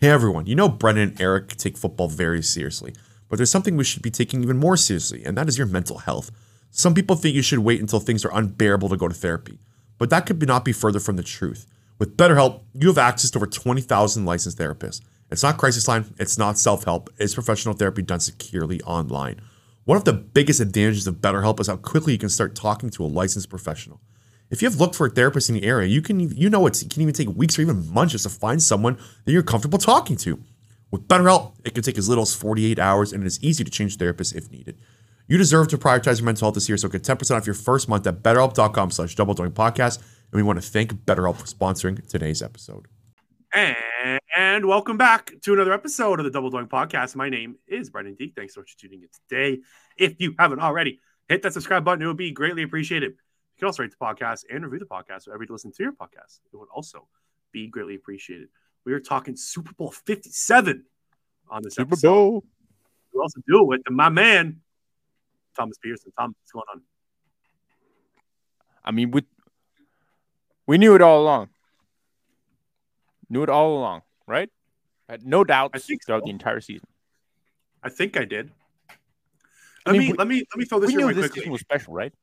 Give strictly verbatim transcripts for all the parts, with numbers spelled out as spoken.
Hey everyone, you know Brendan and Eric take football very seriously, but there's something we should be taking even more seriously, and that is your mental health. Some people think you should wait until things are unbearable to go to therapy, but that could not be further from the truth. With BetterHelp, you have access to over twenty thousand licensed therapists. It's not crisis line, it's not self-help, it's professional therapy done securely online. One of the biggest advantages of BetterHelp is how quickly you can start talking to a licensed professional. If you have looked for a therapist in the area, you can you know it can even take weeks or even months just to find someone that you're comfortable talking to. With BetterHelp, it can take as little as forty-eight hours, and it is easy to change therapists if needed. You deserve to prioritize your mental health this year, so get ten percent off your first month at betterhelp.com slash doubledoing podcast. And we want to thank BetterHelp for sponsoring today's episode. And welcome back to another episode of the Double Doing Podcast. My name is Brendan Deek. Thanks so much for tuning in today. If you haven't already, hit that subscribe button. It would be greatly appreciated. You can also rate the podcast and review the podcast wherever you listen to your podcast. It would also be greatly appreciated. We are talking Super Bowl fifty-seven on this Super episode. Bowl. We also do it with my man, Thomas Pearson. Tom, what's going on? I mean, we we knew it all along. Knew it all along, right? Had no doubts I think throughout so. the entire season. I think I did. I Let mean, me we- let me let me throw this We here knew really this quickly. season was special, right?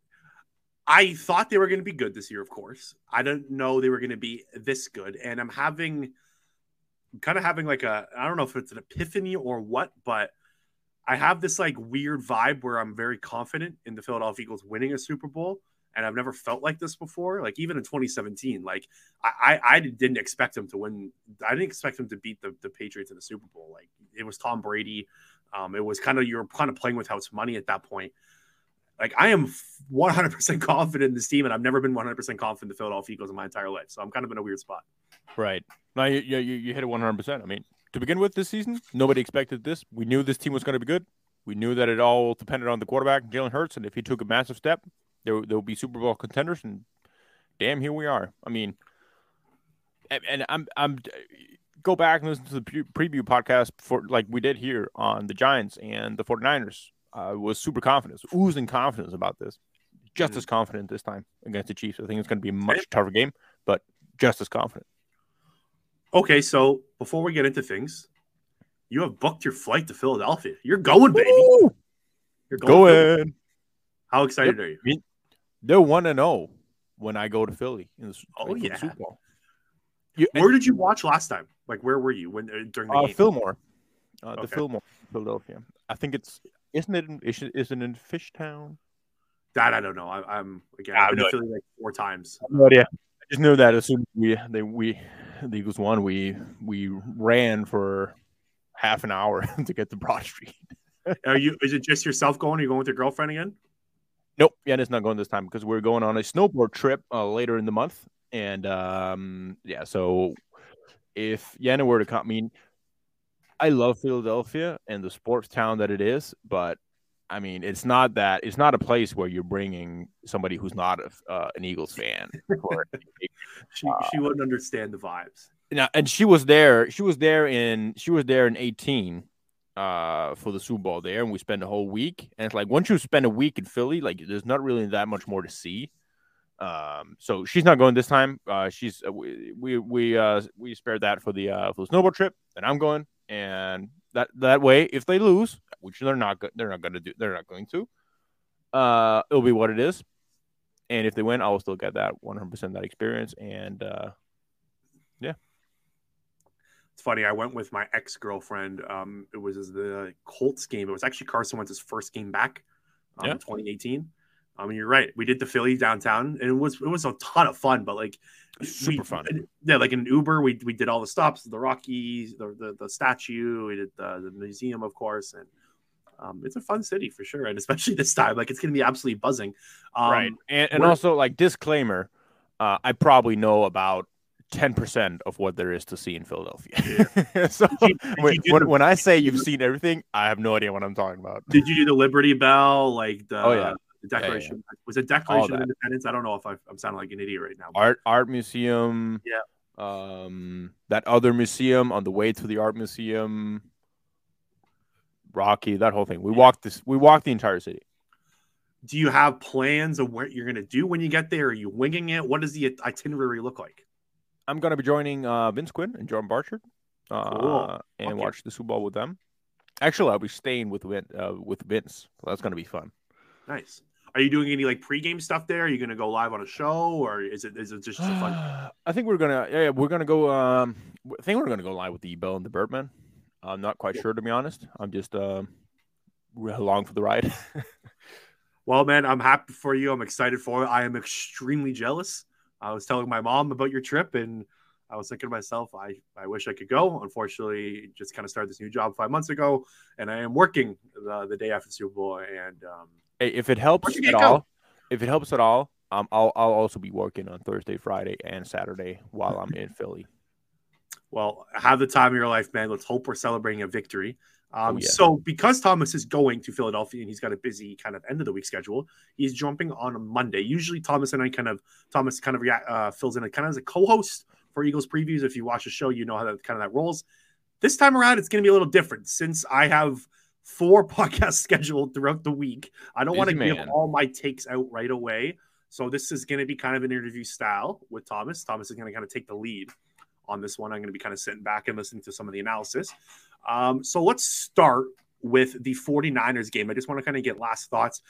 I thought they were going to be good this year, of course. I didn't know they were going to be this good. And I'm having kind of having like a, I don't know if it's an epiphany or what, but I have this like weird vibe where I'm very confident in the Philadelphia Eagles winning a Super Bowl. And I've never felt like this before. Like even in twenty seventeen, like I, I, I didn't expect them to win. I didn't expect them to beat the, the Patriots in the Super Bowl. Like it was Tom Brady. Um, it was kind of, you're kind of playing with house money at that point. Like I am one hundred percent confident in this team, and I've never been one hundred percent confident in the Philadelphia Eagles in my entire life. So I'm kind of in a weird spot. Right. No, you, you, you hit it one hundred percent. I mean, to begin with this season, nobody expected this. We knew this team was going to be good. We knew that it all depended on the quarterback, Jalen Hurts, and if he took a massive step, there there would be Super Bowl contenders. And damn, here we are. I mean, and, and I'm I'm go back and listen to the pre- preview podcast for like we did here on the Giants and the 49ers. I uh, was super confident, oozing confidence about this. Just Mm-hmm. as confident this time against the Chiefs. I think it's going to be a much tougher game, but just as confident. Okay, so before we get into things, you have booked your flight to Philadelphia. You're going, baby. Woo! You're Go going. Philly. in. How excited Yep. are you? I mean, they're one and zero when I go to Philly in the, Oh, for the yeah. Super Bowl. You, Where did you watch last time? Like, where were you when uh, during the uh, game? Fillmore, uh, the Okay. Fillmore, Philadelphia. I think it's isn't it in, is it is it in Fishtown? That I don't know. I, I'm again. I I've have been no to Philly like four times. No idea. I just knew that as soon as we they we the Eagles won, we we ran for half an hour to get to Broad Street. Are you? Is it just yourself going? Are you going with your girlfriend again? Nope, Yenna's not going this time because we're going on a snowboard trip uh, later in the month, and um, yeah. So if Yenna were to come, I mean, I love Philadelphia and the sports town that it is, but I mean, it's not that it's not a place where you're bringing somebody who's not a, uh, an Eagles fan. For She she wouldn't understand the vibes. now, and she was there. She was there in she was there in eighteen. Uh, for the Super Bowl there, and we spent a whole week. And it's like once you spend a week in Philly, like there's not really that much more to see. Um, so she's not going this time. Uh, she's uh, we we we uh we spared that for the uh for the snowboard trip, and I'm going. And that that way, if they lose, which they're not go- they're not going to do, they're not going to. Uh, it'll be what it is. And if they win, I will still get that one hundred percent that experience. And uh, yeah. It's funny. I went with my ex girlfriend. Um, it was the Colts game. It was actually Carson Wentz's first game back, um, Yeah. in twenty eighteen. I mean, you're right. We did the Philly downtown, and it was it was a ton of fun. But like, Super we, fun. Yeah, like in Uber, we we did all the stops, the Rockies, the the, the statue, we did the, the museum, of course, and um, it's a fun city for sure. And especially this time, like it's gonna be absolutely buzzing. Um, Right. And, and we're- also, like, disclaimer, uh, I probably know about ten percent of what there is to see in Philadelphia. so Did you- did when, you do when, the- when I say you've seen everything, I have no idea what I'm talking about. Did you do the Liberty Bell, like the, Oh, yeah. the Declaration? Was it Declaration of that. Independence? I don't know if I, I'm sounding like an idiot right now. but- Art Art Museum. Yeah. Um, that other museum on the way to the art museum. Rocky, that whole thing. We walked this. We walked the entire city. Do you have plans of what you're going to do when you get there? Are you winging it? What does the itinerary look like? I'm going to be joining uh, Vince Quinn and Jordan Barchard. uh, Cool. and Okay. watch the Super Bowl with them. Actually, I'll be staying with Vin, uh, with Vince. So that's gonna be fun. Nice. Are you doing any like pregame stuff there? Are you going to go live on a show, or is it is it just a fun? I think we're gonna yeah we're gonna go. Um, I think we're gonna go live with the Bell and the Birdman. I'm not quite Cool. sure, to be honest. I'm just uh, along for the ride. Well, man, I'm happy for you. I'm excited for it. I am extremely jealous. I was telling my mom about your trip, and I was thinking to myself, I, I wish I could go. Unfortunately, just kind of started this new job five months ago, and I am working the, the day after the Super Bowl. And um, Hey, if it helps you at can't go. all, if it helps at all, um, I'll I'll also be working on Thursday, Friday, and Saturday while I'm in Philly. Well, have the time of your life, man. Let's hope we're celebrating a victory. Um, Oh, yeah. So, because Thomas is going to Philadelphia and he's got a busy kind of end of the week schedule, he's jumping on a Monday. Usually, Thomas and I kind of Thomas kind of react, uh, fills in a, kind of as a co-host for Eagles previews. If you watch the show, you know how that kind of that rolls. This time around, it's going to be a little different since I have four podcasts scheduled throughout the week. I don't want to Busy give man. all my takes out right away. So this is going to be kind of an interview style with Thomas. Thomas is going to kind of take the lead on this one. I'm going to be kind of sitting back and listening to some of the analysis. Um, so let's start with the 49ers game. I just want to kind of get last thoughts.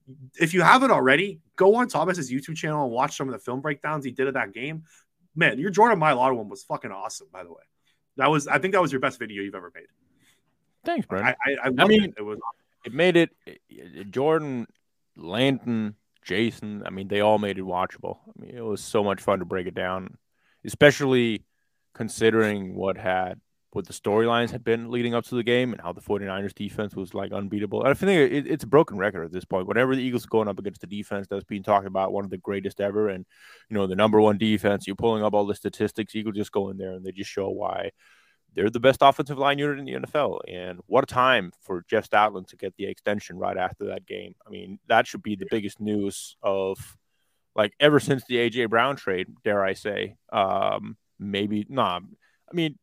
If you haven't already, go on Thomas's YouTube channel and watch some of the film breakdowns he did of that game. Man, your Jordan Mailata one was fucking awesome, by the way. That was, I think that was your best video you've ever made. Thanks, Brandon. I, I, I, I mean, it. It was awesome. It made it, it Jordan, Landon, Jason. I mean, they all made it watchable. I mean, it was so much fun to break it down, especially considering what had what the storylines had been leading up to the game and how the 49ers defense was like unbeatable. I think it, it's a broken record at this point. Whenever the Eagles are going up against the defense that's being talked about, one of the greatest ever, and you know the number one defense, you're pulling up all the statistics. Eagles just go in there and they just show why they're the best offensive line unit in the N F L. And what a time for Jeff Stoutland to get the extension right after that game. I mean, that should be the biggest news of like ever since the A J Brown trade, dare I say. Um, maybe nah. I mean,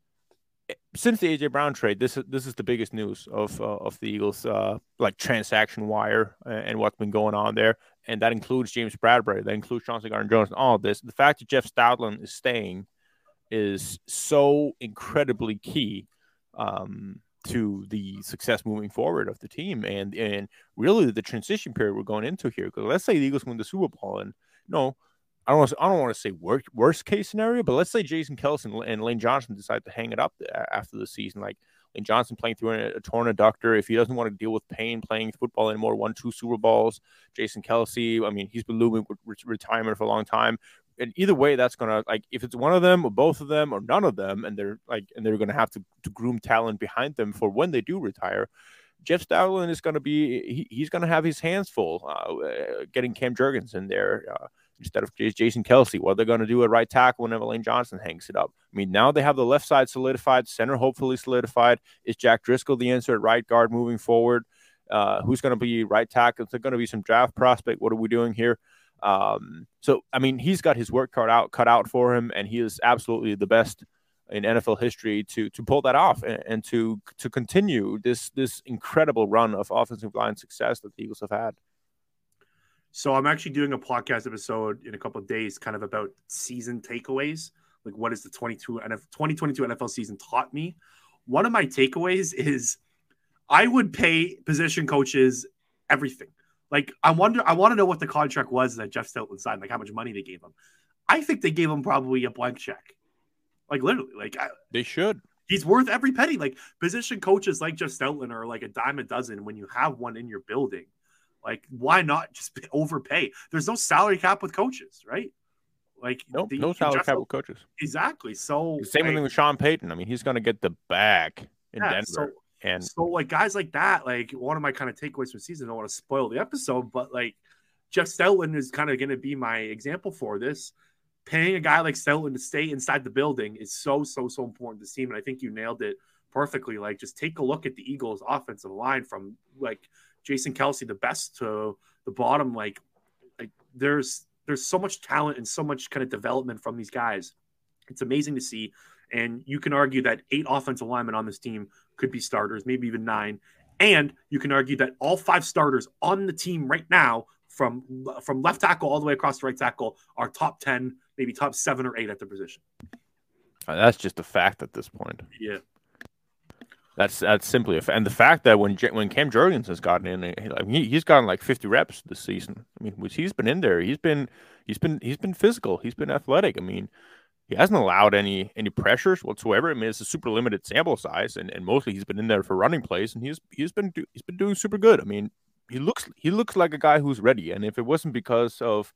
since the A J Brown trade, this is this is the biggest news of uh, of the Eagles, uh, like transaction wire and, and what's been going on there, and that includes James Bradbury, that includes Chauncey Gardner-Jones, and all of this. The fact that Jeff Stoutland is staying is so incredibly key um, to the success moving forward of the team, and and really the transition period we're going into here. Because let's say the Eagles win the Super Bowl, and you know. I don't, want to, I don't want to say worst, worst case scenario, but let's say Jason Kelce and Lane Johnson decide to hang it up after the season. Like Lane Johnson playing through a, a torn adductor. If he doesn't want to deal with pain playing football anymore, won two Super Bowls. Jason Kelce, I mean, he's been looming with retirement for a long time. And either way, that's going to, like, if it's one of them or both of them or none of them, and they're like, and they're going to have to, to groom talent behind them for when they do retire, Jeff Stoutland is going to be, he, he's going to have his hands full uh, getting Cam Jurgens in there. Uh, Instead of Jason Kelce, what they're going to do at right tackle whenever Lane Johnson hangs it up. I mean, now they have the left side solidified, center hopefully solidified. Is Jack Driscoll the answer at right guard moving forward? Uh, who's going to be right tackle? Is there going to be some draft prospect? What are we doing here? Um, so, I mean, he's got his work cut out, cut out for him, and he is absolutely the best in N F L history to to pull that off and, and to to continue this this incredible run of offensive line success that the Eagles have had. So I'm actually doing a podcast episode in a couple of days kind of about season takeaways. Like what is the twenty-two twenty twenty-two N F L season taught me? One of my takeaways is I would pay position coaches everything. Like I wonder, I want to know what the contract was that Jeff Stoutland signed, like how much money they gave him. I think they gave him probably a blank check. Like literally, like I, they should. He's worth every penny. Like position coaches like Jeff Stoutland are like a dime a dozen when you have one in your building. Like, why not just overpay? There's no salary cap with coaches, right? Like, nope, the, no salary cap with coaches. Exactly. So, same like, thing with Sean Payton. I mean, he's going to get the bag in yeah, Denver. So, and so, like, guys like that, like, one of my kind of takeaways from the season, I don't want to spoil the episode, but, like, Jeff Stoutland is kind of going to be my example for this. Paying a guy like Stoutland to stay inside the building is so, so, so important to the team. And I think you nailed it perfectly. Like, just take a look at the Eagles' offensive line from, like, Jason Kelce, the best to the bottom. Like, like there's there's so much talent and so much kind of development from these guys. It's amazing to see. And you can argue that eight offensive linemen on this team could be starters, maybe even nine. And you can argue that all five starters on the team right now, from from left tackle all the way across to right tackle, are top ten, maybe top seven or eight at the position. That's just a fact at this point. Yeah. That's that's simply a fact. And the fact that when J- when Cam Jurgens has gotten in, I mean, he, he's gotten like fifty reps this season. I mean, which he's been in there. He's been he's been he's been physical. He's been athletic. I mean, he hasn't allowed any any pressures whatsoever. I mean, it's a super limited sample size, and, and mostly he's been in there for running plays, and he's he's been do, he's been doing super good. I mean, he looks he looks like a guy who's ready. And if it wasn't because of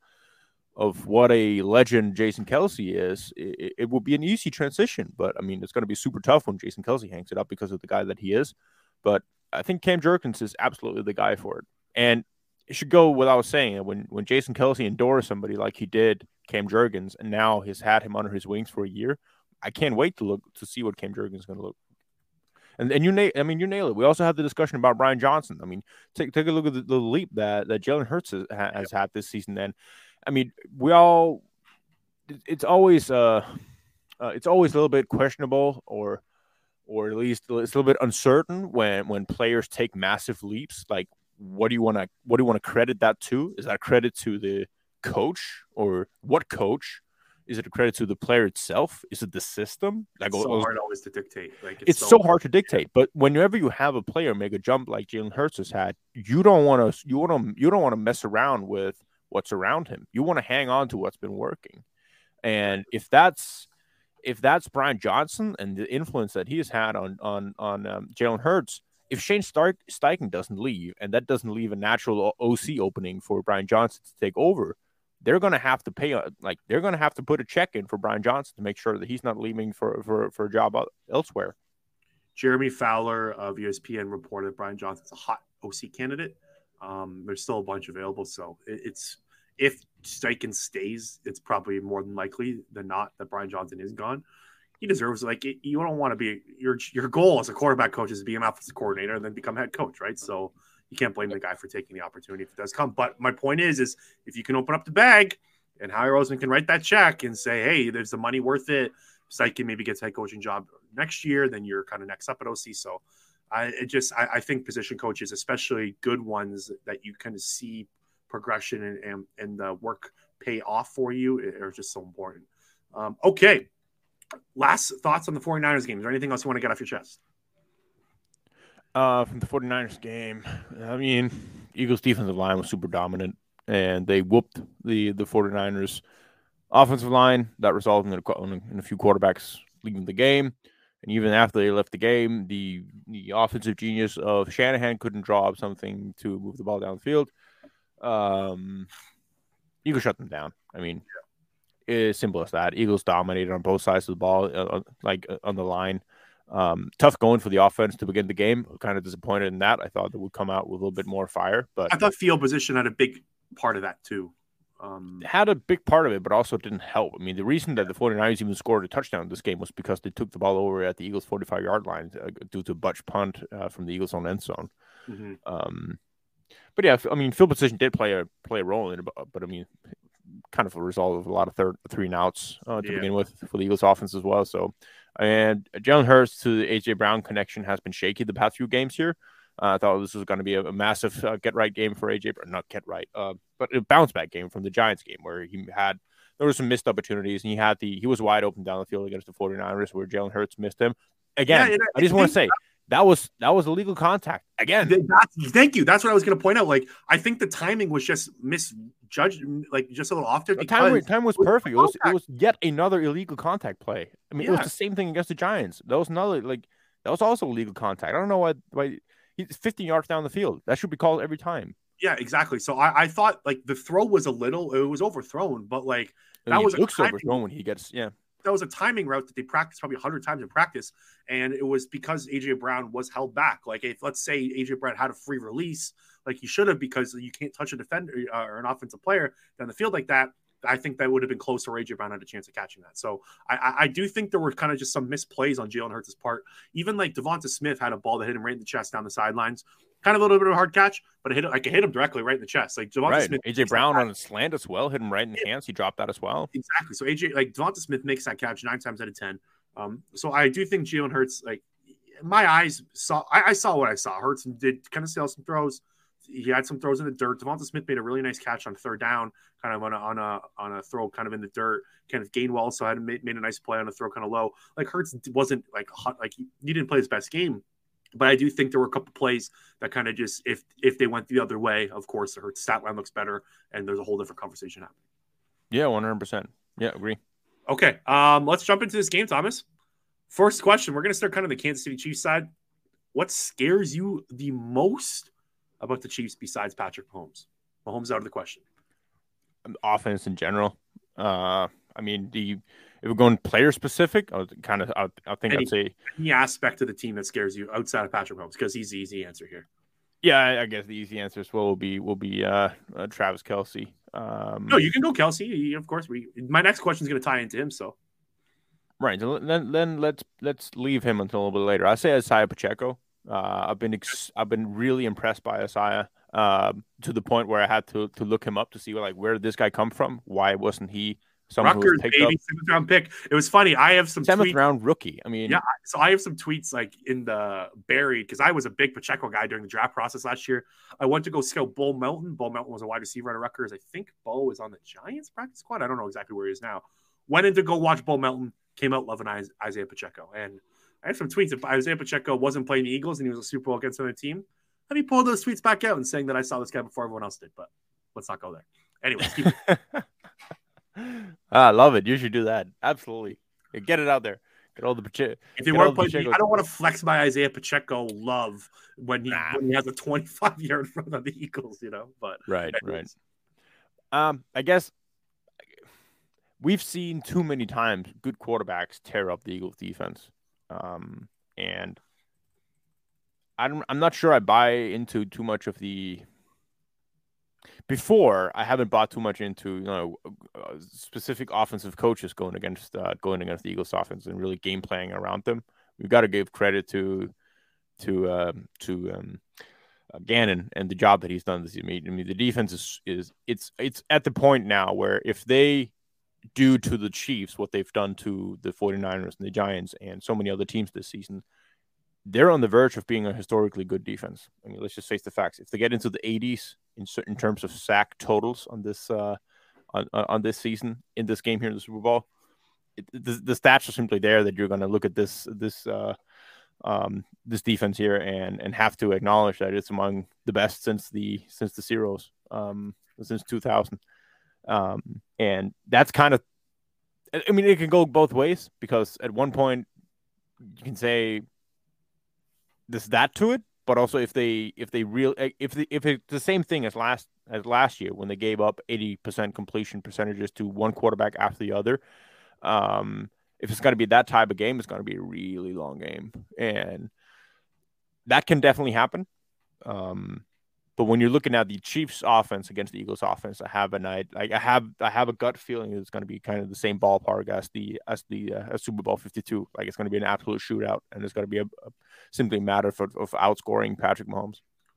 of what a legend Jason Kelce is, it, it would be an easy transition. But I mean, it's going to be super tough when Jason Kelce hangs it up because of the guy that he is. But I think Cam Jurgens is absolutely the guy for it. And it should go without saying, when when Jason Kelce endorsed somebody like he did Cam Jurgens, and now has had him under his wings for a year, I can't wait to look to see what Cam Jurgens is going to look. And and you nail, I mean, you nail it. We also had the discussion about Brian Johnson. I mean, take take a look at the, the leap that that Jalen Hurts has, has had this season. And I mean, we all, it's always, uh, uh, it's always a little bit questionable, or, or at least it's a little bit uncertain when, when players take massive leaps. Like, what do you want to, what do you want to credit that to? Is that credit to the coach, or what coach? Is it a credit to the player itself? Is it the system? Like, It's so hard always to dictate. Like, it's, it's so, so hard to dictate. But whenever you have a player make a jump like Jalen Hurts has had, you don't want to, you want to, you don't want to mess around with what's around him. You want to hang on to what's been working. And if that's if that's Brian Johnson and the influence that he has had on on on um, Jalen Hurts, if Shane Stark, Steichen doesn't leave, and that doesn't leave a natural O C opening for Brian Johnson to take over, they're going to have to pay, like they're going to have to put a check in for Brian Johnson to make sure that he's not leaving for for, for a job elsewhere. Jeremy Fowler of E S P N reported Brian Johnson's a hot O C candidate. Um, there's still a bunch available, so it, it's if Steichen stays, it's probably more than likely than not that Brian Johnson is gone. He deserves, like, it, you don't want to be, your your goal as a quarterback coach is to be an offensive coordinator and then become head coach, right? So you can't blame the guy for taking the opportunity if it does come. But my point is, is if you can open up the bag and Howie Roseman can write that check and say, hey, there's the money worth it, Steichen maybe gets a head coaching job next year, then you're kind of next up at O C. So I it just I, I think position coaches, especially good ones that you kind of see progression and, and, and the work pay off for you, are just so important. Um, okay. Last thoughts on the 49ers game. Is there anything else you want to get off your chest? Uh, from the 49ers game, I mean, Eagles defensive line was super dominant, and they whooped the, the 49ers offensive line. That resulted in a, in a few quarterbacks leaving the game. And even after they left the game, the the offensive genius of Shanahan couldn't draw up something to move the ball down the field. Um, Eagles shut them down. I mean, yeah. It's simple as that. Eagles dominated on both sides of the ball, uh, like uh, on the line. Um, tough going for the offense to begin the game. Kind of disappointed in that. I thought they would come out with a little bit more fire. But I thought field position had a big part of that too. Um, had a big part of it, but also didn't help. I mean, the reason that the 49ers even scored a touchdown in this game was because they took the ball over at the Eagles' forty-five-yard line uh, due to a butch punt uh, from the Eagles' own end zone. Mm-hmm. Um, but yeah, I mean, field position did play a play a role in it, but, but I mean, kind of a result of a lot of third three and outs uh, to yeah. begin with for the Eagles' offense as well. So, and Jalen Hurts to the A J Brown connection has been shaky the past few games here. Uh, I thought this was going to be a, a massive uh, get-right game for A J, or not get-right, uh, but a bounce-back game from the Giants game where he had – there were some missed opportunities, and he had the – he was wide open down the field against the 49ers where Jalen Hurts missed him. Again, yeah, I just want to say, that was that was illegal contact. Again. That's, thank you. That's what I was going to point out. Like, I think the timing was just misjudged, like, just a little off there. The time, time was perfect. It was, it was yet another illegal contact play. I mean, yeah. It was the same thing against the Giants. That was another – like, that was also illegal contact. I don't know why why – he's fifteen yards down the field. That should be called every time. Yeah, exactly. So I, I thought like the throw was a little, it was overthrown, but like that I mean, was it looks timing, overthrown when he gets, yeah. That was a timing route that they practiced probably a hundred times in practice, and it was because A J Brown was held back. Like if let's say A J Brown had a free release, like he should have, because you can't touch a defender uh, or an offensive player down the field like that. I think that would have been closer. A J Brown had a chance of catching that. So I, I do think there were kind of just some misplays on Jalen Hurts' part. Even like Devonta Smith had a ball that hit him right in the chest down the sidelines. Kind of a little bit of a hard catch, but it hit, like, it hit him directly right in the chest. Like Devonta right. Smith. A J Brown on a slant as well, hit him right in the yeah. hands. He dropped that as well. Exactly. So A J, like Devonta Smith makes that catch nine times out of ten. Um, so I do think Jalen Hurts, like my eyes saw, I, I saw what I saw. Hurts did kind of sell some throws. He had some throws in the dirt. Devonta Smith made a really nice catch on third down, kind of on a on a on a throw, kind of in the dirt. Kenneth Gainwell also had made, made a nice play on a throw, kind of low. Like Hurts wasn't like hot, like he, he didn't play his best game, But I do think there were a couple plays that kind of just, if if they went the other way, of course, her stat line looks better, and there's a whole different conversation happening. Yeah, one hundred percent. Yeah, agree. Okay, um, let's jump into this game, Thomas. First question, we're going to start kind of the Kansas City Chiefs side. What scares you the most about the Chiefs besides Patrick Mahomes? Mahomes out of the question. Offense in general. Uh, I mean, do you, if we're going player specific, I kind of, I, I think any, I'd say any aspect of the team that scares you outside of Patrick Mahomes, because he's the easy answer here. Yeah, I, I guess the easy answer as well will be will be uh, uh, Travis Kelce. Um, no, you can go Kelce. Of course, we. My next question is going to tie into him. So, right. So then, then let's let's leave him until a little bit later. I say Isaiah Pacheco. Uh, I've been ex- I've been really impressed by Isaiah uh, to the point where I had to to look him up to see like where did this guy come from? Why wasn't he someone Rutgers, who was picked baby, up? seventh round pick. It was funny. I have some seventh tweets. round rookie. I mean, yeah. So I have some tweets like in the buried because I was a big Pacheco guy during the draft process last year. I went to go scout Bo Melton. Bo Melton was a wide receiver at Rutgers. I think Bo is on the Giants practice squad. I don't know exactly where he is now. Went in to go watch Bo Melton. Came out loving Isaiah Pacheco. And I have some tweets. If Isaiah Pacheco wasn't playing the Eagles and he was a Super Bowl against another team, let me pull those tweets back out and saying that I saw this guy before everyone else did. But let's not go there. Anyway, keep I love it. You should do that. Absolutely. Get it out there. Get all the Pacheco. If they weren't playing, I don't want to flex my Isaiah Pacheco love when he nah. when he has a twenty-five yard run on the Eagles, you know. But right, anyways. right. Um, I guess we've seen too many times good quarterbacks tear up the Eagles defense. Um, and I don't, I'm not sure I buy into too much of the. Before, I haven't bought too much into you know uh, specific offensive coaches going against uh, going against the Eagles offense and really game playing around them. We've got to give credit to to uh, to um, uh, Gannon and the job that he's done this year. I mean, the defense is is it's it's at the point now where if they do to the Chiefs what they've done to the 49ers and the Giants and so many other teams this season, they're on the verge of being a historically good defense. I mean, let's just face the facts. If they get into the eighties in certain terms of sack totals on this uh, on on this season in this game here in the Super Bowl, it, the, the stats are simply there that you're going to look at this this uh, um, this defense here and and have to acknowledge that it's among the best since the since the zeros um, since two thousand, um, and that's kind of. I mean, it can go both ways because at one point you can say. There's that to it, but also if they if they real if the, if it's the same thing as last as last year when they gave up eighty percent completion percentages to one quarterback after the other, um, if it's going to be that type of game, it's going to be a really long game, and that can definitely happen. Um, but when you're looking at the Chiefs' offense against the Eagles' offense, I have a night like I have I have a gut feeling it's going to be kind of the same ballpark as the as the uh, as Super Bowl fifty-two. Like it's going to be an absolute shootout, and it's going to be a, a simply a matter for, of outscoring Patrick Mahomes.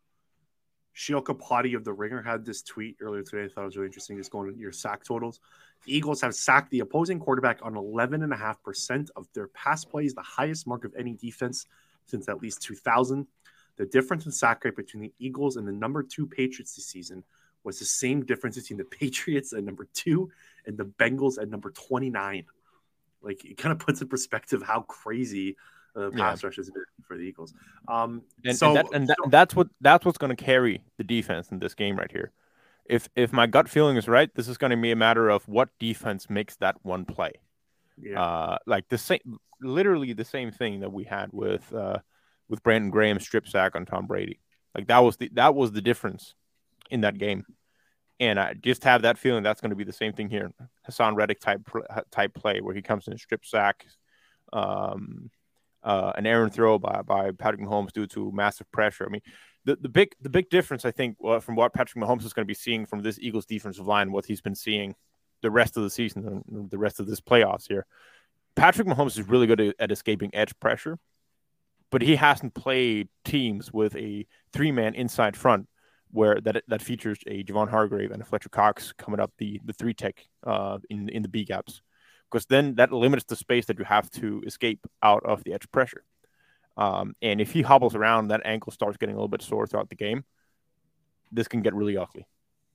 Shilka Potty of The Ringer had this tweet earlier today. I thought it was really interesting. Just going to your sack totals. The Eagles have sacked the opposing quarterback on eleven point five percent of their pass plays, the highest mark of any defense since at least two thousand. The difference in sack rate between the Eagles and the number two Patriots this season was the same difference between the Patriots at number two and the Bengals at number twenty-nine. Like, it kind of puts in perspective how crazy the uh, pass yeah. rush has been for the Eagles. Um, and, so, and, that, and that, so, that's what that's what's going to carry the defense in this game right here. If if my gut feeling is right, this is going to be a matter of what defense makes that one play. Yeah. Uh, like the same, literally the same thing that we had with. Uh, with Brandon Graham's strip sack on Tom Brady. Like that was the that was the difference in that game. And I just have that feeling that's going to be the same thing here. Hassan Reddick type type play where he comes in a strip sack, um, uh, an errant throw by by Patrick Mahomes due to massive pressure. I mean, the, the big the big difference I think uh, from what Patrick Mahomes is going to be seeing from this Eagles defensive line, what he's been seeing the rest of the season and the rest of this playoffs here. Patrick Mahomes is really good at, at escaping edge pressure. But he hasn't played teams with a three-man inside front where that that features a Javon Hargrave and a Fletcher Cox coming up the the three tech uh, in in the B gaps, because then that limits the space that you have to escape out of the edge pressure. Um, and if he hobbles around, that ankle starts getting a little bit sore throughout the game. This can get really ugly.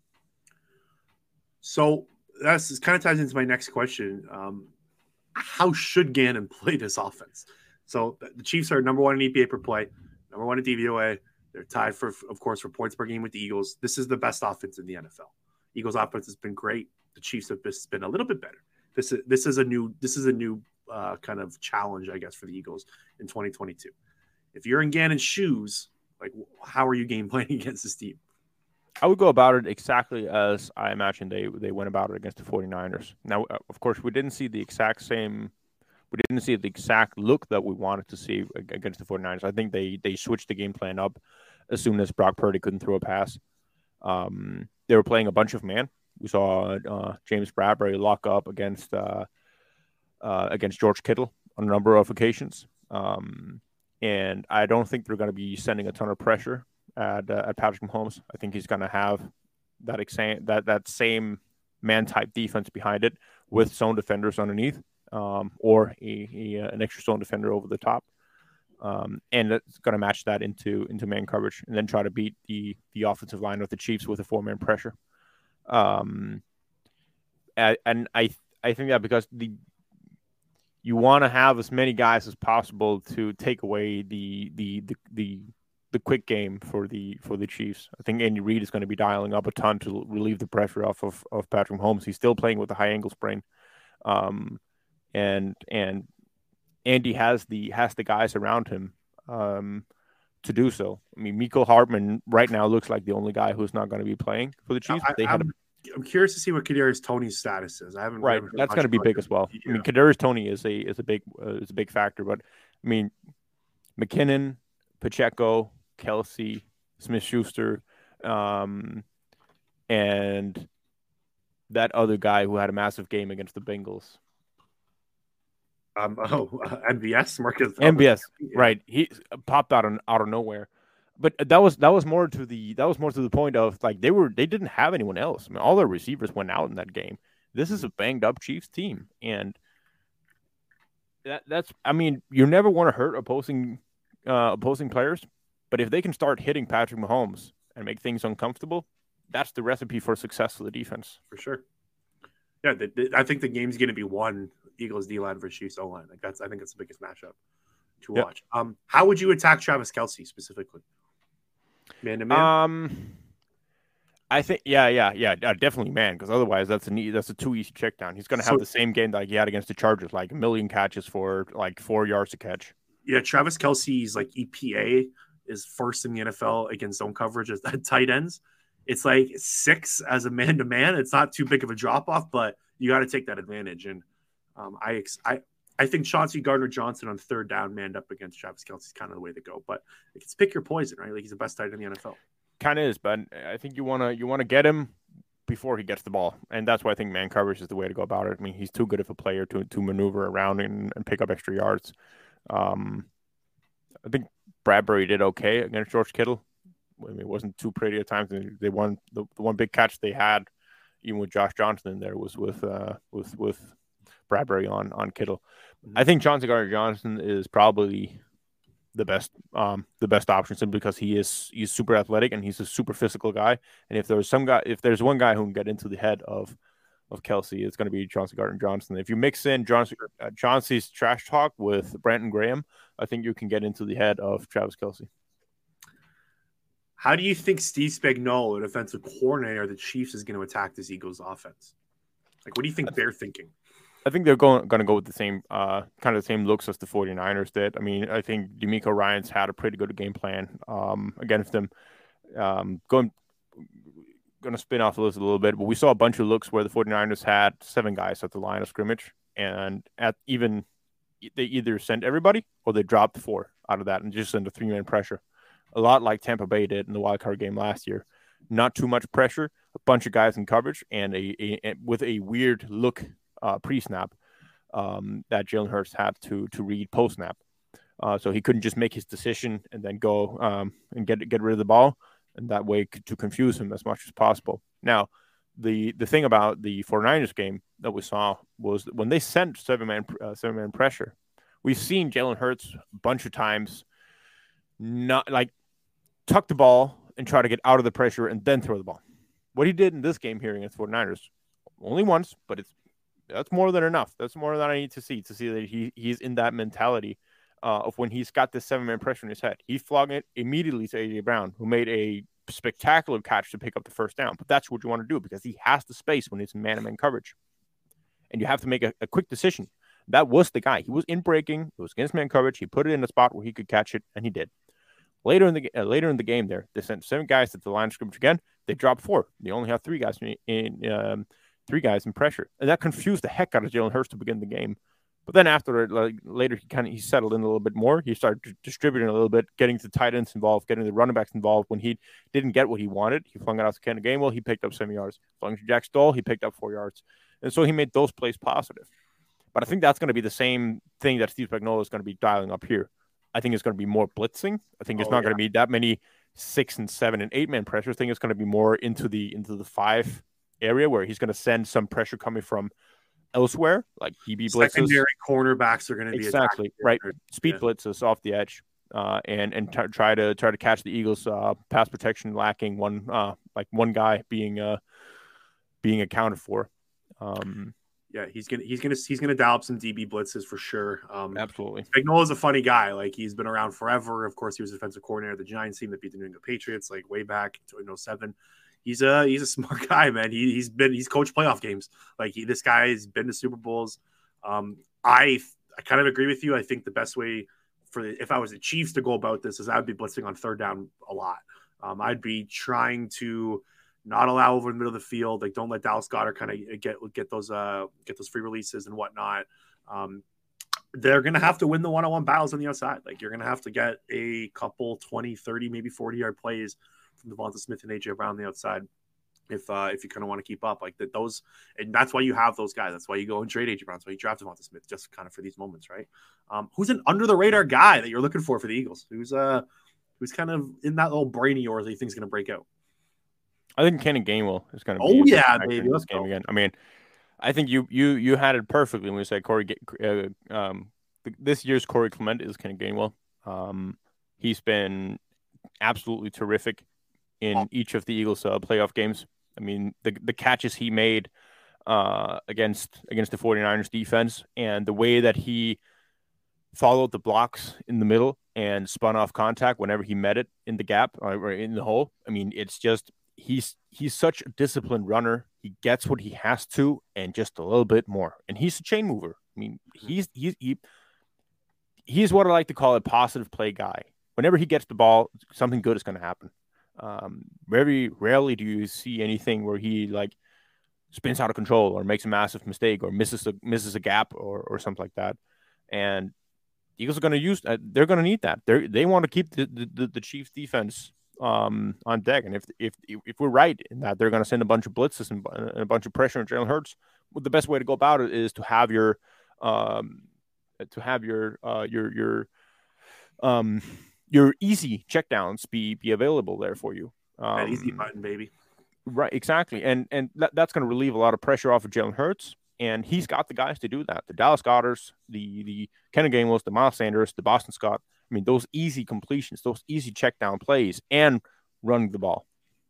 So that's kind of ties into my next question. Um, how should Gannon play this offense? So the Chiefs are number one in E P A per play. number one in D V O A. They're tied for, of course, for points per game with the Eagles. This is the best offense in the N F L. Eagles offense has been great. The Chiefs have been a little bit better. This is this is a new this is a new uh, kind of challenge, I guess, for the Eagles in twenty twenty-two. If you're in Gannon's shoes, like, how are you game planning against this team? I would go about it exactly as I imagine they they went about it against the 49ers. Now, of course, we didn't see the exact same. We didn't see the exact look that we wanted to see against the 49ers. I think they they switched the game plan up as soon as Brock Purdy couldn't throw a pass. Um, they were playing a bunch of man. We saw uh, James Bradbury lock up against uh, uh, against George Kittle on a number of occasions. Um, and I don't think they're going to be sending a ton of pressure at uh, at Patrick Mahomes. I think he's going to have that exa- that that same man type defense behind it with zone defenders underneath. Um, or a, a, an extra zone defender over the top, um, and it's going to match that into into man coverage, and then try to beat the the offensive line of the Chiefs with a four man pressure. Um, and, and I I think that because the you want to have as many guys as possible to take away the the the the, the quick game for the for the Chiefs. I think Andy Reid is going to be dialing up a ton to relieve the pressure off of of Patrick Mahomes. He's still playing with a high ankle sprain. Um, And and Andy has the has the guys around him um, to do so. I mean, Mecole Hardman right now looks like the only guy who's not going to be playing for the Chiefs. I, they had I'm, a... I'm curious to see what Kadarius Toney's status is. I haven't right. haven't That's going to be big as well. Yeah. I mean, Kadarius Toney is a is a big uh, is a big factor. But I mean, McKinnon, Pacheco, Kelsey, Smith-Schuster, um, and that other guy who had a massive game against the Bengals. Um, oh, uh, M B S, Marcus M B S, yeah. Right? He popped out of out of nowhere, but that was that was more to the that was more to the point of like they were they didn't have anyone else. I mean, all their receivers went out in that game. This is a banged up Chiefs team, and that that's I mean, you never want to hurt opposing uh, opposing players, but if they can start hitting Patrick Mahomes and make things uncomfortable, that's the recipe for success for the defense. For sure. Yeah, the, the, I think the game's going to be won Eagles D line versus Chiefs O line. Like that's, I think that's the biggest matchup to yep. watch. Um, how would you attack Travis Kelce specifically? Man to man. Um, I think, yeah, yeah, yeah, definitely man, because otherwise that's a that's a too easy check down. He's going to have so, the same game that he had against the Chargers, like a million catches for like four yards a catch. Yeah, Travis Kelce's like E P A is first in the N F L against zone coverage as tight ends. It's like six as a man to man. It's not too big of a drop off, but you got to take that advantage. And um, I, I, I think Chauncey Gardner-Johnson on third down manned up against Travis Kelce is kind of the way to go. But it's pick your poison, right? Like he's the best tight end in the N F L. Kind of is, but I think you want to you want to get him before he gets the ball, and that's why I think man coverage is the way to go about it. I mean, he's too good of a player to to maneuver around and, and pick up extra yards. Um, I think Bradbury did okay against George Kittle. I mean, it wasn't too pretty at times. They won the, the one big catch they had, even with Josh Johnson in there, was with uh, with with Bradbury on on Kittle. I think Chauncey Gardner-Johnson is probably the best um, the best option simply because he is he's super athletic and he's a super physical guy. And if there's some guy, if there's one guy who can get into the head of of Kelce, it's going to be Chauncey Gardner-Johnson. If you mix in Chauncey, uh, Chauncey's trash talk with Brandon Graham, I think you can get into the head of Travis Kelce. How do you think Steve Spagnuolo, a defensive coordinator of the Chiefs, is going to attack this Eagles offense? Like, what do you think they're thinking? I think they're going, going to go with the same uh, kind of the same looks as the 49ers did. I mean, I think DeMeco Ryans had a pretty good game plan um, against them. Um, going going to spin off the list a little bit, but we saw a bunch of looks where the 49ers had seven guys at the line of scrimmage, and at even they either sent everybody or they dropped four out of that and just sent a three-man pressure. A lot like Tampa Bay did in the wild card game last year. Not too much pressure, a bunch of guys in coverage, and a, a, a with a weird look uh, pre-snap um, that Jalen Hurts had to to read post-snap. Uh, so he couldn't just make his decision and then go um, and get get rid of the ball, and that way to confuse him as much as possible. Now, the the thing about the 49ers game that we saw was when they sent seven-man uh, seven-man pressure, we've seen Jalen Hurts a bunch of times not like tuck the ball and try to get out of the pressure and then throw the ball. What he did in this game here against 49ers, only once, but it's that's more than enough. That's more than I need to see to see that he he's in that mentality uh, of when he's got this seven-man pressure in his head. He flung it immediately to A J Brown, who made a spectacular catch to pick up the first down. But that's what you want to do because he has the space when it's man-to-man coverage. And you have to make a, a quick decision. That was the guy. He was in breaking. It was against man coverage. He put it in a spot where he could catch it, and he did. Later in the uh, later in the game, there they sent seven guys to the line of scrimmage again. They dropped four. They only have three guys in, in um, three guys in pressure, and that confused the heck out of Jalen Hurts to begin the game. But then after, like later, he kind of he settled in a little bit more. He started distributing a little bit, getting the tight ends involved, getting the running backs involved. When he didn't get what he wanted, he flung it out to Kenny Gainwell. He picked up seven yards. Flung to Jack Stoll. He picked up four yards, and so he made those plays positive. But I think that's going to be the same thing that Steve Spagnuolo is going to be dialing up here. I think it's going to be more blitzing. I think it's oh, not yeah. going to be that many six and seven and eight man pressure. I think it's going to be more into the into the five area where he's going to send some pressure coming from elsewhere, like D B blitzes. Secondary cornerbacks are going to be exactly right. Speed yeah. blitzes off the edge, uh, and and t- try to try to catch the Eagles' uh, pass protection lacking one uh, like one guy being uh, being accounted for. Um, Yeah, he's gonna he's gonna he's gonna dial up some D B blitzes for sure. Um, Absolutely. Spagnuolo's a funny guy. Like he's been around forever. Of course, he was defensive coordinator of the Giants team that beat the New England Patriots like way back in oh seven. He's a he's a smart guy, man. He he's been he's coached playoff games. Like he, this guy has been to Super Bowls. Um, I I kind of agree with you. I think the best way for the, if I was the Chiefs to go about this is I would be blitzing on third down a lot. Um, I'd be trying to not allow over in the middle of the field. Like, don't let Dallas Goedert kind of get get those uh get those free releases and whatnot. Um, they're gonna have to win the one-on-one battles on the outside. Like, you're gonna have to get a couple twenty, thirty, maybe forty yard plays from Devonta Smith and A J Brown on the outside if uh if you kind of want to keep up. Like that those and that's why you have those guys. That's why you go and trade A J Brown. That's why you draft Devonta Smith just kind of for these moments, right? Um, who's an under the radar guy that you're looking for for the Eagles? Who's uh who's kind of in that little brainy or that you think is gonna break out? I think Kenny Gainwell is going to be. Oh, yeah, baby. Let's game go. again. I mean, I think you you you had it perfectly when you said Corey. Uh, um, this year's Corey Clement is Kenny Gainwell. Um, he's been absolutely terrific in oh. each of the Eagles' uh, playoff games. I mean, the the catches he made uh, against against the 49ers defense and the way that he followed the blocks in the middle and spun off contact whenever he met it in the gap or in the hole. I mean, it's just. He's he's such a disciplined runner. He gets what he has to, and just a little bit more. And he's a chain mover. I mean, he's he's he, he's what I like to call a positive play guy. Whenever he gets the ball, something good is going to happen. Um, very rarely do you see anything where he like spins out of control or makes a massive mistake or misses a misses a gap or or something like that. And the Eagles are going to use. Uh, they're going to need that. They they want to keep the the, the Chiefs defense. Um, on deck, and if if if we're right in that they're going to send a bunch of blitzes and, and a bunch of pressure on Jalen Hurts, well, the best way to go about it is to have your um to have your uh your your um your easy checkdowns be be available there for you. Um, that easy button, baby. Right, exactly, and and that, that's going to relieve a lot of pressure off of Jalen Hurts, and he's got the guys to do that. The Dallas Goederts, the the Kenny Gainwells, the Miles Sanders, the Boston Scott. I mean, those easy completions, those easy check down plays, and running the ball.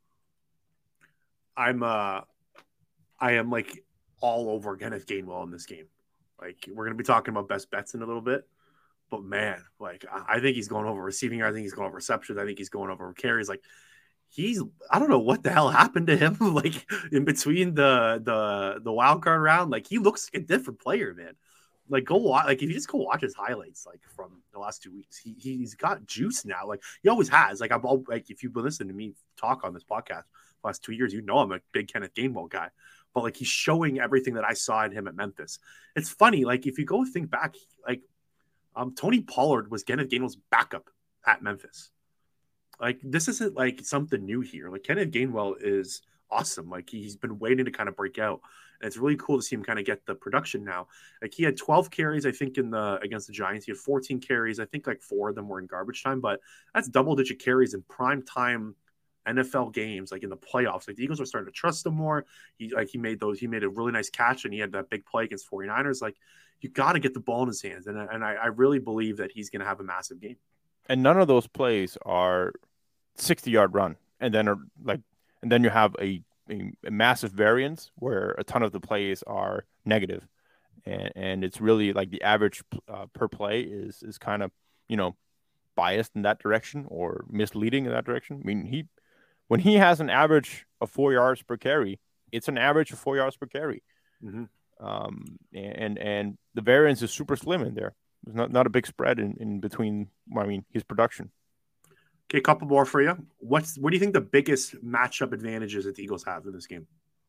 I'm, uh, I am like all over Kenneth Gainwell in this game. Like, we're going to be talking about best bets in a little bit, but man, like, I think he's going over receiving. I think he's going over receptions. I think he's going over carries. Like, he's, I don't know what the hell happened to him. Like, in between the, the, the wild card round, like, he looks like a different player, man. Like, go watch, like, if you just go watch his highlights, like, from the last two weeks, he, he's got juice now. Like, he always has. Like, I'm all, like, if you've been listening to me talk on this podcast the last two years, you know I'm a big Kenneth Gainwell guy. But, like, he's showing everything that I saw in him at Memphis. It's funny, like, if you go think back, like, um, Tony Pollard was Kenneth Gainwell's backup at Memphis. Like, this isn't, like, something new here. Like, Kenneth Gainwell is awesome. Like, he's been waiting to kind of break out. And it's really cool to see him kind of get the production now. Like, he had twelve carries, I think, in the against the Giants. He had fourteen carries. I think like four of them were in garbage time, but that's double-digit carries in prime time N F L games, like in the playoffs. Like, the Eagles are starting to trust him more. He like he made those. He made a really nice catch, and he had that big play against 49ers. Like, you got to get the ball in his hands, and and I, I really believe that he's going to have a massive game. And none of those plays are sixty-yard run, and then are like, and then you have a A, a massive variance where a ton of the plays are negative. and and it's really like the average uh, per play is is kind of, you know, biased in that direction or misleading in that direction. I mean, he when he has an average of four yards per carry, it's an average of four yards per carry. Mm-hmm. Um, and and the variance is super slim in there. There's not, not a big spread in, in between, I mean, his production. Okay, a couple more for you. What's what do you think the biggest matchup advantages that the Eagles have in this game?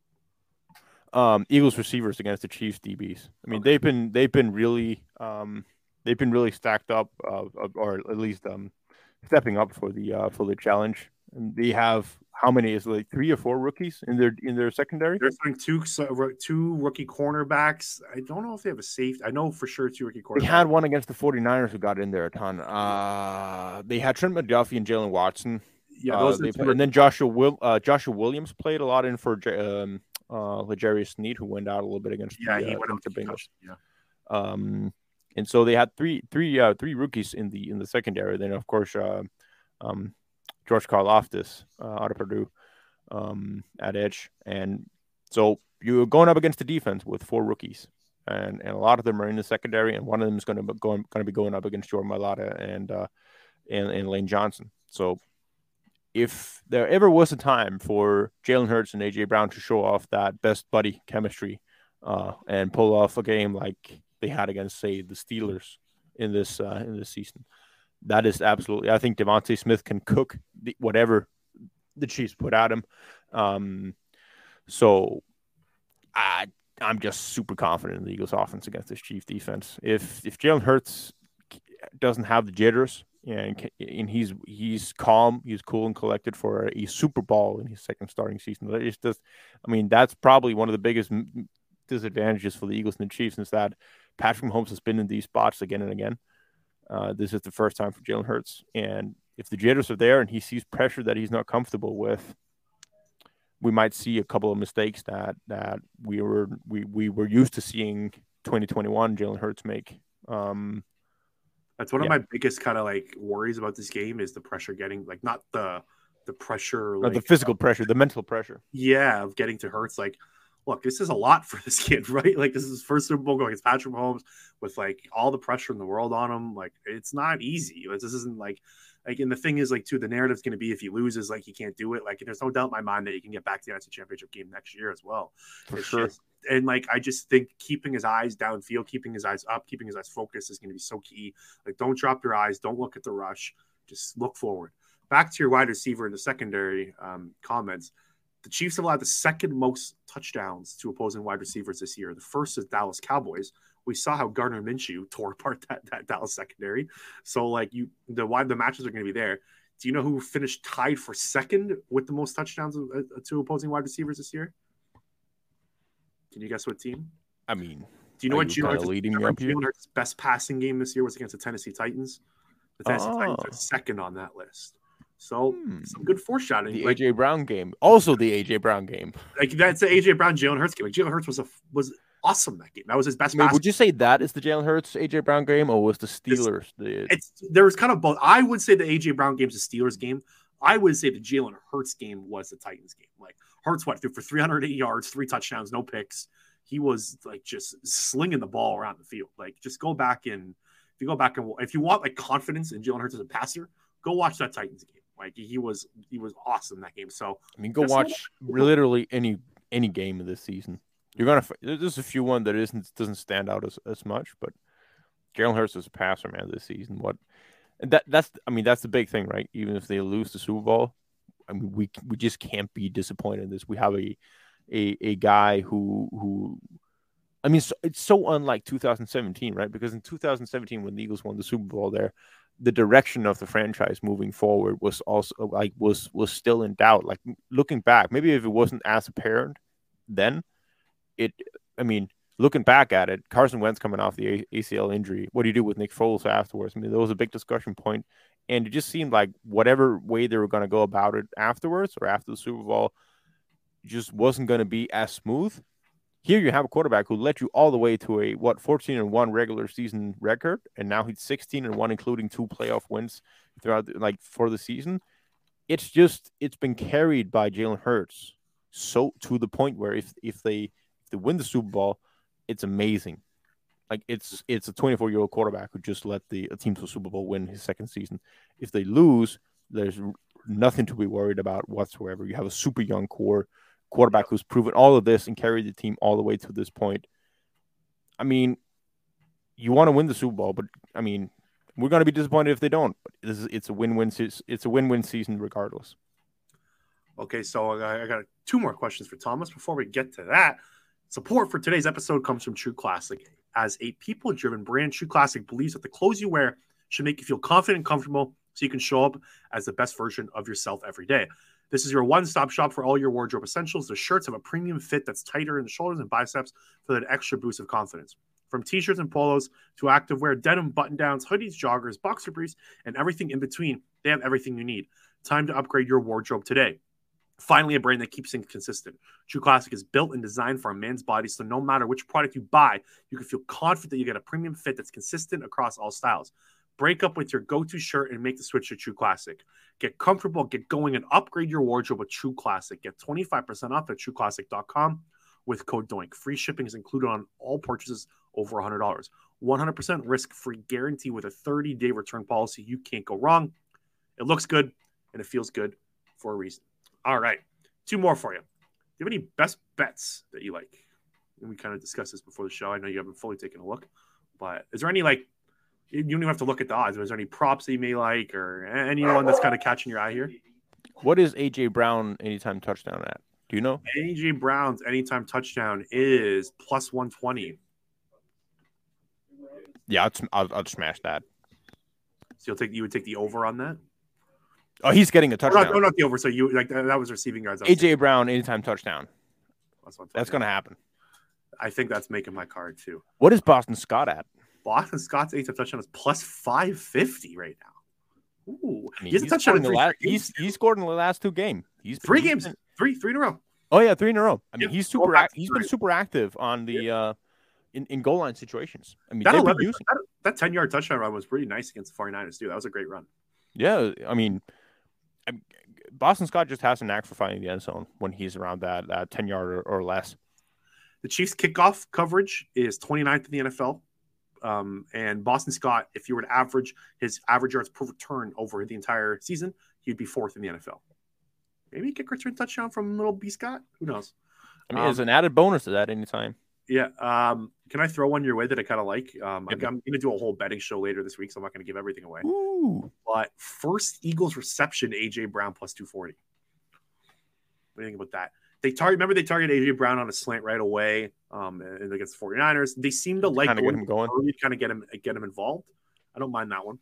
Um, Eagles receivers against the Chiefs D Bs. I mean, okay. they've been they've been really um, they've been really stacked up, uh, or at least um, stepping up for the uh, for the challenge. And they have how many? Is it like three or four rookies in their in their secondary? They're throwing two two rookie cornerbacks. I don't know if they have a safety. I know for sure two rookie cornerbacks. They had one against the 49ers who got in there a ton. Uh, they had Trent McDuffie and Jalen Watson. Yeah, those uh, they, and then Joshua Will, uh, Joshua Williams played a lot in for um, uh, L'Jarius Sneed, who went out a little bit against yeah the, he uh, went out the Bengals. Yeah. Um, and so they had three three uh, three rookies in the in the secondary. Then of course, uh, um, George Karlaftis uh, out of Purdue um, at edge, and so you're going up against the defense with four rookies, and, and a lot of them are in the secondary, and one of them is going to be going going to be going up against Jordan Mailata and uh, and and Lane Johnson. So if there ever was a time for Jalen Hurts and A J Brown to show off that best buddy chemistry uh, and pull off a game like they had against, say, the Steelers in this uh, in this season, that is absolutely. I think Devontae Smith can cook the, whatever the Chiefs put at him. Um, so I I'm just super confident in the Eagles' offense against this Chiefs defense. If if Jalen Hurts doesn't have the jitters and and he's he's calm, he's cool and collected for a, a Super Bowl in his second starting season. It's just, I mean, that's probably one of the biggest disadvantages for the Eagles and the Chiefs is that Patrick Mahomes has been in these spots again and again. Uh, this is the first time for Jalen Hurts, and if the jitters are there and he sees pressure that he's not comfortable with, we might see a couple of mistakes that that we were we we were used to seeing twenty twenty-one Jalen Hurts make. Um, That's one yeah. of my biggest kind of like worries about this game is the pressure getting like not the the pressure, like, like the physical pressure, the mental pressure. Yeah, of getting to Hurts. Like, look, this is a lot for this kid, right? Like, this is his first Super Bowl going against Patrick Mahomes with like all the pressure in the world on him. Like, it's not easy. This isn't like. Like, and the thing is, like, too, the narrative's going to be if he loses, like, he can't do it. Like, there's no doubt in my mind that he can get back to the N F C Championship game next year as well. For it's sure. Just, and, like, I just think keeping his eyes downfield, keeping his eyes up, keeping his eyes focused is going to be so key. Like, don't drop your eyes. Don't look at the rush. Just look forward. Back to your wide receiver in the secondary um, comments. The Chiefs have allowed the second most touchdowns to opposing wide receivers this year. The first is Dallas Cowboys. We saw how Gardner Minshew tore apart that, that Dallas secondary. So, like, you, the why the matches are going to be there. Do you know who finished tied for second with the most touchdowns uh, to opposing wide receivers this year? Can you guess what team? I mean, do you know what Jalen leading me up here? Jalen Hurts' best passing game this year was against the Tennessee Titans. The Tennessee oh. Titans are second on that list. So hmm. some good foreshadowing. The like, A J Brown game, also the A J Brown game. Like that's the A J Brown Jalen Hurts game. Like Jalen Hurts was a was awesome that game. That was his best. I mean, would you say that is the Jalen Hurts A J Brown game, or was the Steelers? It's, the... it's there was kind of both. I would say the A J Brown game's the Steelers game. I would say the Jalen Hurts game was the Titans game. Like Hurts, what for three hundred eight yards, three touchdowns, no picks. He was like just slinging the ball around the field. Like just go back and if you go back and if you want like confidence in Jalen Hurts as a passer, go watch that Titans game. Like he was, he was awesome that game. So I mean, go watch literally any any game of this season. You're gonna there's a few one that isn't doesn't stand out as, as much, but Jalen Hurts is a passer, man, this season. What and that that's I mean that's the big thing, right? Even if they lose the Super Bowl, I mean we we just can't be disappointed in this. We have a a a guy who who. I mean, it's so unlike two thousand seventeen, right? Because in two thousand seventeen, when the Eagles won the Super Bowl, there, the direction of the franchise moving forward was also like was was still in doubt. Like looking back, maybe if it wasn't as apparent then, it. I mean, looking back at it, Carson Wentz coming off the A C L injury. What do you do with Nick Foles afterwards? I mean, there was a big discussion point, and it just seemed like whatever way they were going to go about it afterwards or after the Super Bowl, just wasn't going to be as smooth. Here you have a quarterback who led you all the way to a what fourteen and one regular season record, and now he's sixteen and one, including two playoff wins throughout the, like for the season. It's just it's been carried by Jalen Hurts so to the point where if if they if they win the Super Bowl, it's amazing. Like it's it's a twenty-four year old quarterback who just let the a team to the Super Bowl win his second season. If they lose, there's nothing to be worried about whatsoever. You have a super young core quarterback who's proven all of this and carried the team all the way to this point. I mean, you want to win the Super Bowl, but I mean, we're going to be disappointed if they don't. But this is it's a win-win. It's a win-win season regardless. Okay, so I got two more questions for Thomas. Before we get to that, support for today's episode comes from True Classic. As a people-driven brand, True Classic believes that the clothes you wear should make you feel confident and comfortable so you can show up as the best version of yourself every day. This is your one-stop shop for all your wardrobe essentials. The shirts have a premium fit that's tighter in the shoulders and biceps for that extra boost of confidence. From t-shirts and polos to activewear, denim button-downs, hoodies, joggers, boxer briefs, and everything in between, they have everything you need. Time to upgrade your wardrobe today. Finally, a brand that keeps things consistent. True Classic is built and designed for a man's body, so no matter which product you buy, you can feel confident that you get a premium fit that's consistent across all styles. Break up with your go-to shirt and make the switch to True Classic. Get comfortable, get going, and upgrade your wardrobe with True Classic. Get twenty-five percent off at true classic dot com with code DOINK. Free shipping is included on all purchases over one hundred dollars. one hundred percent risk-free guarantee with a thirty day return policy. You can't go wrong. It looks good, and it feels good for a reason. All right, two more for you. Do you have any best bets that you like? And we kind of discussed this before the show. I know you haven't fully taken a look, but is there any, like, you don't even have to look at the odds. Is there any props that you may like or anyone that's kind of catching your eye here? What is A J Brown anytime touchdown at? Do you know? A J Brown's anytime touchdown is plus one twenty. Yeah, I'd, I'd, I'd smash that. So you'll take you would take the over on that? Oh, he's getting a touchdown. No, not, not the over. So you like that, that was receiving yards. A J Brown anytime touchdown. Plus one twenty. That's going to happen. I think that's making my card too. What is Boston Scott at? Boston Scott's anytime touchdown is plus five fifty right now. Ooh, I mean, he has a touchdown in the three last, games. he's he scored in the last two games. He's three he's games, been, three three in a row. Oh yeah, three in a row. I mean, Yeah, he's go super. back Act, he's been three. super active on the Yeah. uh, in, in goal line situations. I mean, That, they've been eleven, using. that, that ten yard touchdown run was pretty nice against the 49ers too. That was a great run. Yeah, I mean, I, Boston Scott just has a knack for finding the end zone when he's around that uh, ten yard or, or less. The Chiefs kickoff coverage is twenty-ninth in the N F L. Um, and Boston Scott, if you were to average his average yards per return over the entire season, he'd be fourth in the N F L. Maybe a kick return touchdown from little B. Scott. Who knows? I mean, um, there's an added bonus to that anytime. Yeah. Um, can I throw one your way that I kind of like? Um, Yeah. I'm, I'm going to do a whole betting show later this week, so I'm not going to give everything away. Ooh. But first Eagles reception, A J Brown plus two forty. What do you think about that? They target. Remember, they target A J Brown on a slant right away um, and against the 49ers. They seem to like Kinda get him going. early, kind of get him get him involved. I don't mind that one.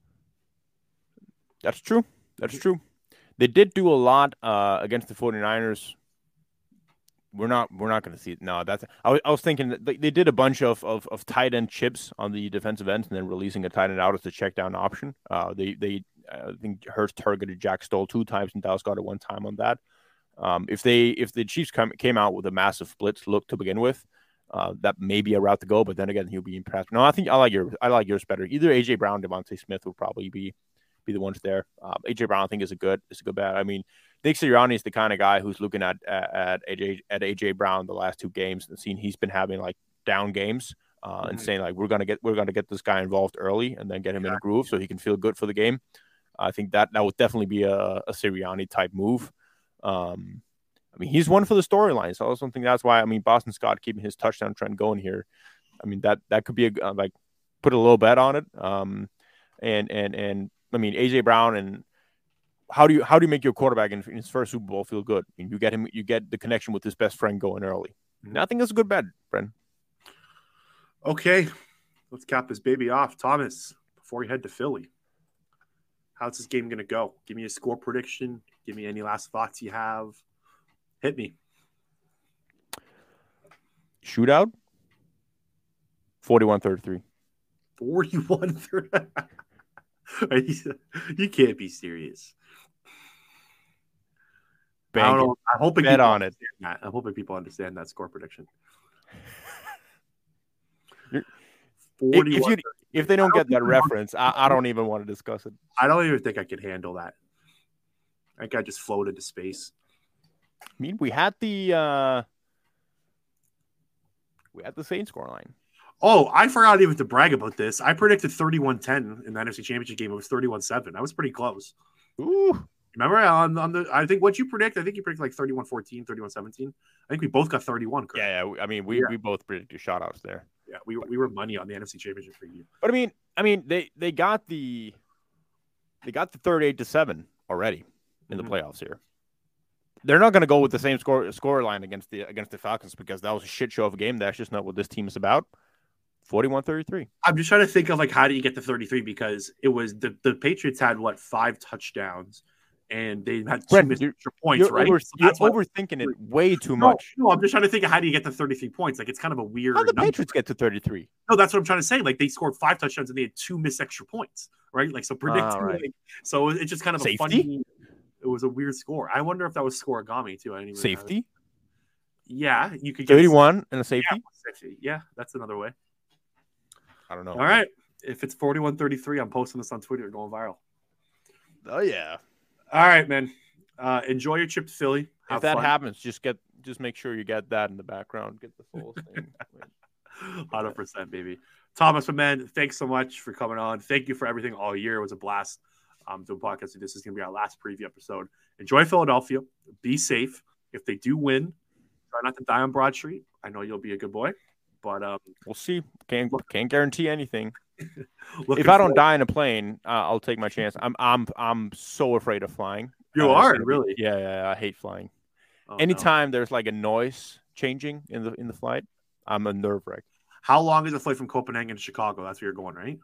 That's true. That's true. They did do a lot uh, against the 49ers. We're not we're not going to see it. No, that's I was, I was thinking that they, they did a bunch of, of of tight end chips on the defensive ends and then releasing a tight end out as the check down option. Uh, they they I think Hurst targeted Jack Stoll two times and Dallas got it one time on that. Um, if they if the Chiefs come, came out with a massive blitz look to begin with, uh, that may be a route to go. But then again, he'll be impressed. No, I think I like your I like yours better. Either A J Brown, Devontae Smith will probably be be the ones there. Uh, A J Brown I think is a good is a good bet. I mean, Nick Sirianni is the kind of guy who's looking at at A J at A J Brown the last two games and seeing he's been having like down games uh, Mhm. and saying like we're gonna get we're gonna get this guy involved early and then get him in a groove so he can feel good for the game. I think that that would definitely be a, a Sirianni type move. Um, I mean, he's one for the storyline, so I also think that's why. I mean, Boston Scott keeping his touchdown trend going here. I mean that that could be a uh, like put a little bet on it. Um, and and and I mean A J Brown and. How do you how do you make your quarterback in, in his first Super Bowl feel good? I mean, you get him, you get the connection with his best friend going early. And I think that's a good bet, Bren. Okay, let's cap this baby off, Thomas. Before we head to Philly, how's this game going to go? Give me a score prediction. Give me any last thoughts you have. Hit me. Shootout. forty-one thirty-three. forty-one thirty. you, you can't be serious. I don't know. I'm hoping Bet people on it. understand that. I'm hoping people understand that score prediction. If, forty-one if, you, if they don't I don't get that think- reference, I, I don't even want to discuss it. I don't even think I could handle that. I think I just float into space. I mean, we had the uh, we had the Saints score line. Oh, I forgot even to brag about this. I predicted thirty-one ten in the N F C Championship game. It was thirty-one seven. I was pretty close. Ooh. Remember on, on the, I think what you predict, I think you predicted like thirty-one fourteen, thirty-one seventeen. I think we both got thirty-one. Correct? Yeah, yeah. I mean, we, yeah. we both predicted shutouts there. Yeah, we, we were money on the N F C Championship for you. But I mean, I mean, they, they got the they got the thirty-eight to seven already in mm-hmm. the playoffs here. They're not going to go with the same score score line against the against the Falcons because that was a shit show of a game. That's just not what this team is about. forty-one thirty-three. I'm just trying to think of like how do you get to thirty-three because it was the, the Patriots had what five touchdowns and they had two Brent, missed you're, extra points, you're right? Over, so you're what, overthinking it way too no, much. No, I'm just trying to think of how do you get to thirty-three points? Like it's kind of a weird. How did the number. Patriots get to thirty-three? No, that's what I'm trying to say. Like they scored five touchdowns and they had two missed extra points, right? Like so predict. Ah, right. Like, so it's just kind of Safety? a funny. It was a weird score. I wonder if that was scoregami too. I didn't even Safety? Yeah, you could get thirty-one and a safety. Yeah, safety. Yeah, that's another way. I don't know. All right, if it's forty-one thirty-three, I'm posting this on Twitter, going viral. Oh yeah. All right, man. Uh, enjoy your trip to Philly. Have if that fun. happens, just get just make sure you get that in the background. Get the full thing. one hundred percent, baby. Thomas, my man, thanks so much for coming on. Thank you for everything all year. It was a blast. Um, doing podcast. This is going to be our last preview episode. Enjoy Philadelphia. Be safe. If they do win, try not to die on Broad Street. I know you'll be a good boy, but um, we'll see. Can't can't guarantee anything. If I don't die in a plane, uh, I'll take my chance. I'm I'm I'm so afraid of flying. You uh, are really? Yeah, yeah, yeah, I hate flying. Oh, Anytime no. there's like a noise changing in the in the flight, I'm a nerve wreck. How long is the flight from Copenhagen to Chicago? That's where you're going, right?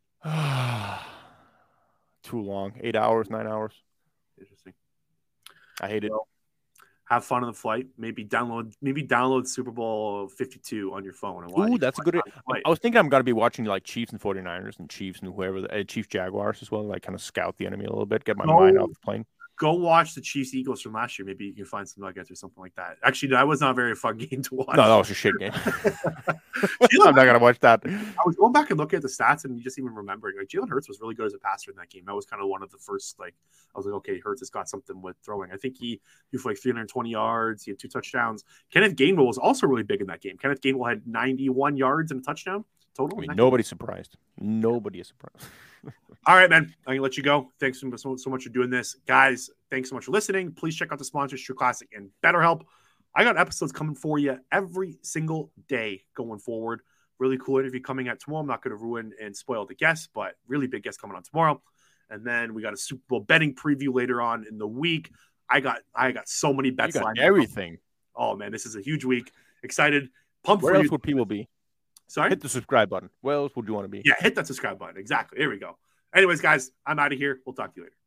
Too long. Eight hours, nine hours. Interesting. I hate it. Well, have fun on the flight. Maybe download maybe download Super Bowl fifty-two on your phone. And watch Ooh, that's a good. I was thinking I'm going to be watching like Chiefs and forty-niners and Chiefs and whoever, uh, Chiefs Jaguars as well, like kind of scout the enemy a little bit, get my no. mind off the plane. Go watch the Chiefs Eagles from last year. Maybe you can find some nuggets or something like that. Actually, that was not a very fun game to watch. No, that was a shit game. I'm not gonna watch that. I was going back and looking at the stats and you just even remembering like Jalen Hurts was really good as a passer in that game. That was kind of one of the first like I was like, okay, Hurts has got something with throwing. I think he threw for like three hundred twenty yards. He had two touchdowns. Kenneth Gainwell was also really big in that game. Kenneth Gainwell had ninety-one yards and a touchdown total. I mean, nobody's surprised. Nobody is surprised. All right, man. I'm gonna let you go. Thanks so, so much for doing this, guys. Thanks so much for listening. Please check out the sponsors, True Classic and BetterHelp. I got episodes coming for you every single day going forward. Really cool interview coming out tomorrow. I'm not going to ruin and spoil the guests, but really big guest coming on tomorrow. And then we got a Super Bowl betting preview later on in the week. I got I got so many bets. You got everything. Oh man, this is a huge week. Excited, pumped Where for else you. would people be? Sorry, hit the subscribe button. Where else would you want to be? Yeah, hit that subscribe button. Exactly. Here we go. Anyways, guys, I'm out of here. We'll talk to you later.